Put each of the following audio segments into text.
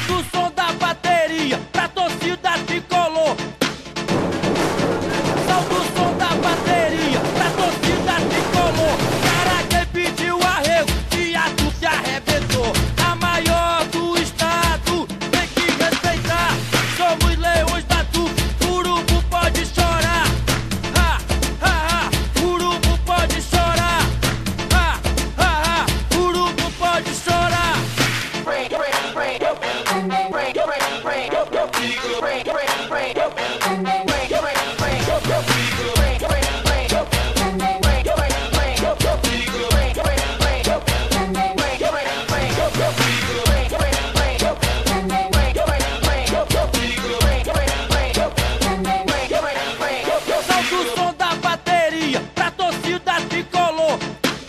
Solta o som da bateria pra torcida tricolor. Solta o som da bateria pra torcida tricolor. Cara, quem pediu arrego, viado se arrebentou. A maior do estado, tem que respeitar. Somos leões da turma, urubu pode chorar. Ha, ha, ha, urubu pode chorar. Ha, ha, ha, urubu pode chorar. Solta o som da bateria pra torcida tricolor.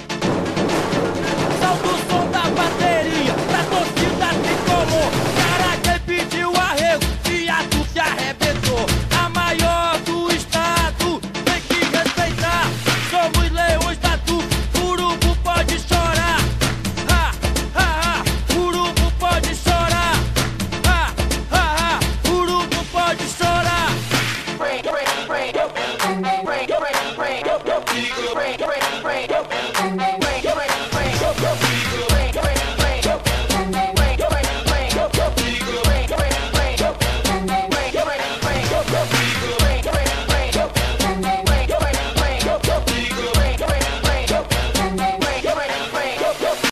Solta o som da bateria pra torcida tricolor. Cara, quem pediu arrego, viado se arrebentou. A maior do estado, tem que respeitar. Somos leões da turma, urubu pode chorar. Ha, ha, ha, urubu pode chorar. Ha, ha, ha, urubu pode chorar. Break.